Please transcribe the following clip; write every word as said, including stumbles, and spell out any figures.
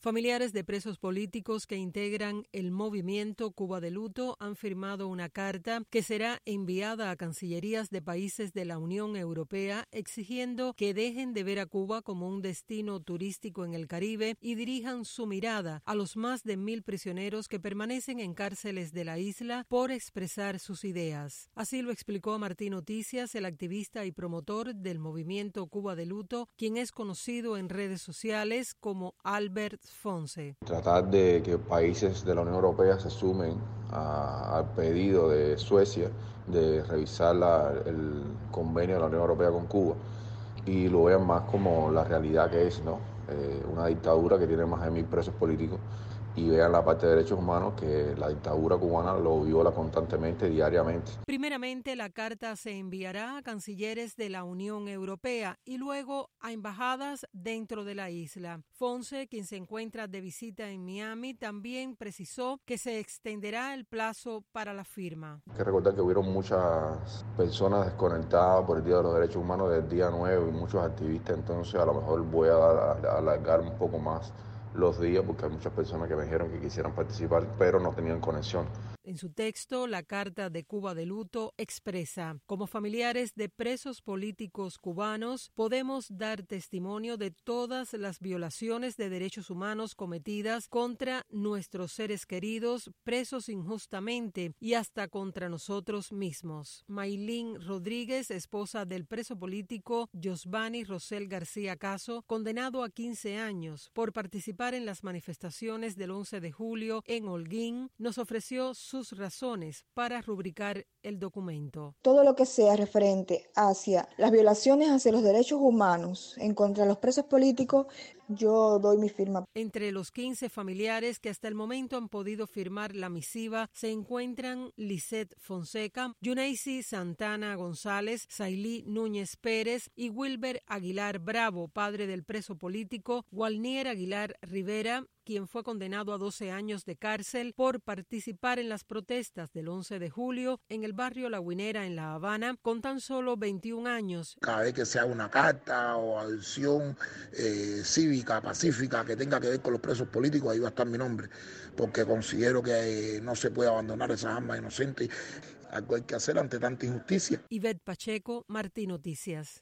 Familiares de presos políticos que integran el movimiento Cuba de Luto han firmado una carta que será enviada a cancillerías de países de la Unión Europea exigiendo que dejen de ver a Cuba como un destino turístico en el Caribe y dirijan su mirada a los más de mil prisioneros que permanecen en cárceles de la isla por expresar sus ideas. Así lo explicó a Martín Noticias el activista y promotor del movimiento Cuba de Luto, quien es conocido en redes sociales como Albert Fonse. Tratar de que países de la Unión Europea se sumen a, al pedido de Suecia de revisar la, el convenio de la Unión Europea con Cuba y lo vean más como la realidad que es, ¿no? Eh, una dictadura que tiene más de mil presos políticos y vean la parte de derechos humanos que la dictadura cubana lo viola constantemente, diariamente. Primeramente, la carta se enviará a cancilleres de la Unión Europea y luego a embajadas dentro de la isla. Fonse, quien se encuentra de visita en Miami, también precisó que se extenderá el plazo para la firma. Hay que recordar que hubieron muchas personas desconectadas por el Día de los Derechos Humanos del día nueve y muchos activistas, entonces a lo mejor voy a, a, a alargar un poco más los días porque hay muchas personas que me dijeron que quisieran participar pero no tenían conexión. En su texto, la Carta de Cuba de Luto expresa: como familiares de presos políticos cubanos, podemos dar testimonio de todas las violaciones de derechos humanos cometidas contra nuestros seres queridos, presos injustamente y hasta contra nosotros mismos. Maylin Rodríguez, esposa del preso político Josvany Rosell García Caso, condenado a quince años por participar en las manifestaciones del once de julio en Holguín, nos ofreció sus razones para rubricar el documento. Todo lo que sea referente hacia las violaciones hacia los derechos humanos en contra de los presos políticos, yo doy mi firma. Entre los quince familiares que hasta el momento han podido firmar la misiva se encuentran Lisette Fonseca, Yuneisi Santana González, Sailí Núñez Pérez y Wilber Aguilar Bravo, padre del preso político Walnier Aguilar Rivera, quien fue condenado a doce años de cárcel por participar en las protestas del once de julio en el barrio La Guinera en La Habana con tan solo veintiún años. Cada vez que se haga una carta o adhesión eh, cívica, pacífica, que tenga que ver con los presos políticos, ahí va a estar mi nombre, porque considero que eh, no se puede abandonar esas almas inocentes. Algo hay que hacer ante tanta injusticia. Ivette Pacheco, Martín Noticias.